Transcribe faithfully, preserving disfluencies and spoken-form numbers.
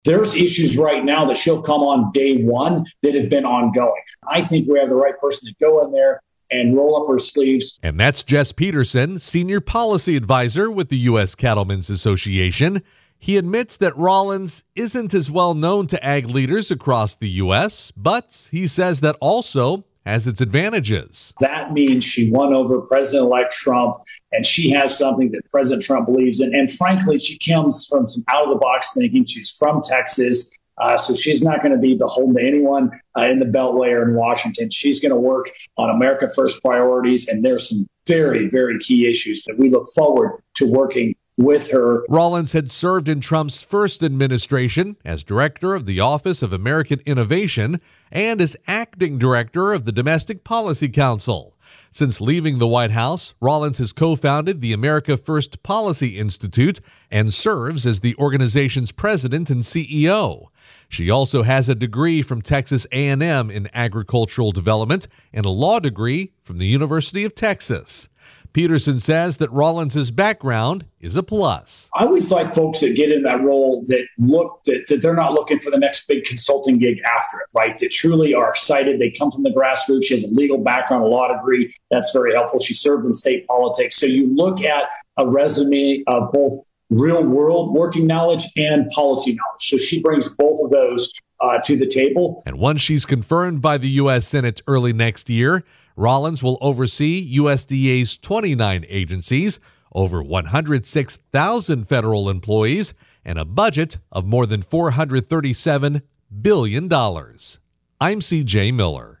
There's issues right now that she'll come on day one that have been ongoing. I think we have the right person to go in there and roll up her sleeves. And that's Jess Peterson, Senior Policy Advisor with the U S Cattlemen's Association. He admits that Rollins isn't as well known to ag leaders across the U S, but he says that also has its advantages. That means she won over President-elect Trump, and she has something that President Trump believes in. And frankly, she comes from some out-of-the-box thinking. She's from Texas, uh, so she's not going to be beholden to anyone uh, in the Beltway or in Washington. She's going to work on America First priorities, and there's some very, very key issues that we look forward to working with her. Rollins had served in Trump's first administration as director of the Office of American Innovation and as acting director of the Domestic Policy Council. Since leaving the White House, Rollins has co-founded the America First Policy Institute and serves as the organization's president and C E O. She also has a degree from Texas A and M in agricultural development and a law degree from the University of Texas. Peterson says that Rollins' background is a plus. I always like folks that get in that role that look that, that they're not looking for the next big consulting gig after it, right? That truly are excited. They come from the grassroots. She has a legal background, a law degree. That's very helpful. She served in state politics. So you look at a resume of both real world working knowledge and policy knowledge. So she brings both of those uh, to the table. And once she's confirmed by the U S Senate early next year, Rollins will oversee U S D A's twenty-nine agencies, over one hundred six thousand federal employees, and a budget of more than four hundred thirty-seven billion dollars. I'm C J Miller.